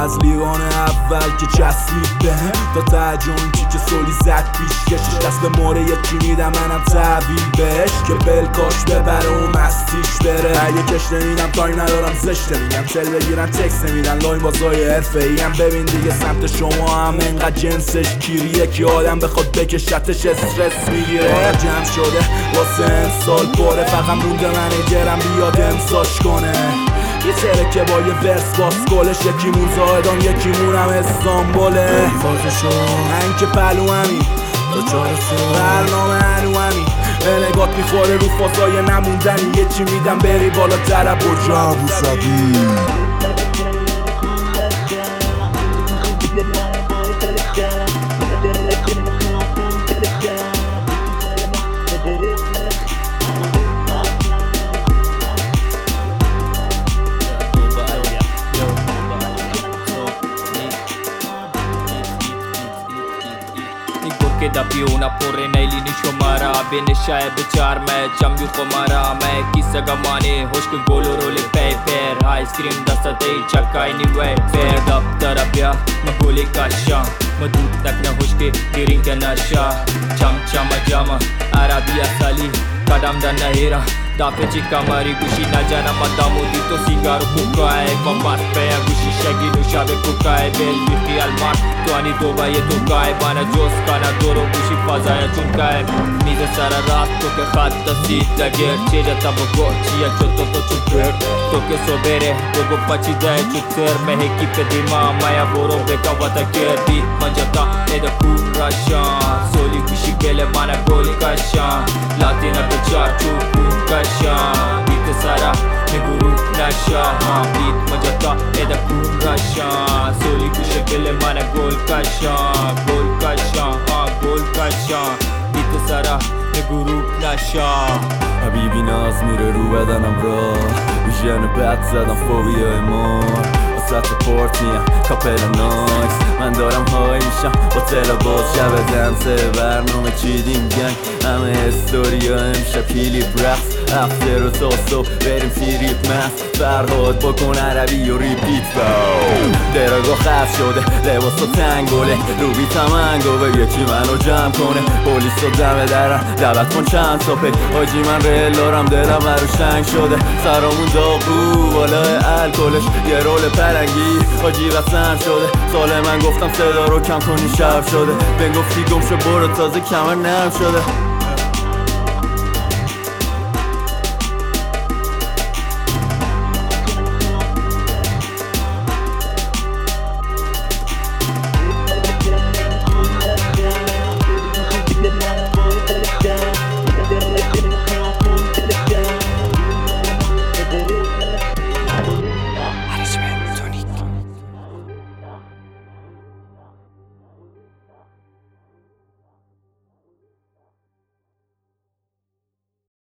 از لیوان اول که چسبید بهم تا ته جونکی که سولی زد پیش کشش دست به موره یکی میدم منم تحویل بهش که بلکاش ببره و مستیش بره. اگه کش نمیدم تای ندارم زشته میگم تل بگیرن تکس نمیدن لاین بازای حرفه ای هم. ببین دیگه سمت شما هم انقدر جنسش کیریه که آدم بخواد بکشتش استرس میگیره. جمع شده واسه امسال پره فقط مونده منیجرم بیاد امساش کنه. یه ترکه با یه ورس باس گلش یکیمون زاهدان یکیمونم استانبوله. فازشو من که پلو همین برنامه هنو همین به نگات میخوره رو فازای نموندنی یه چی میدم بری بالا طرب و جا ابوسبی. che da più una porre nei lini shomara bene shaye bechar mein chambi khomara mein kissa gamane hosh ke golo role paper ice cream dastate chakka anyway fair dab tarabya magole kasha madud tak na hosh ke kirin ka nasha cham chama jama arabia sali kadam da nahira dafe chika mari gushi na jana madamudi to sigaro kukae kombat pe gushi shagi no shabe kukae bel bifti almar to ani doba ye to kae bana jos kana doro gushi fazaya chunkae nize sara raat to ke khatta sit lager cheja tab gochia chotto to chuper to ke sobere gogo pachi dae chuter mehe ki pe dima maya boro beka wata kerdi manjata eda kurasha soli gushi gele mana goli kasha latina ke charchu kasha bit sara me guru nasha bit majata eda kurasha soli gushi gele mana gol kasha bit sara me guru nasha حبیبی ناز میره رو بدنم را ویژن بد زدم فوبیای مار وسط پارتیم کاپل نایس من دارم های میشم با تلا باز شب دنسه برنامه چیدیم گنگ همه استوریا امشب کلیپ رقص افتر و تا صبح بریم تیریپ مست فرهاد بکن عربی و ریپیت دراگاه خف شده لباس و تنگوله رو بیتم انگوه یکی منو جمع کنه پولیس و دم درم دعوت کن چند تا پی آجی من ریل دارم دلم بروش تنگ شده سرامون داغ رو بالای الکلش یه رول پرنگی آجی وسم شده سال من گفتم صدا رو کم کنی شب شده بهم گفتی گم شو برو تازه کمر نرم شده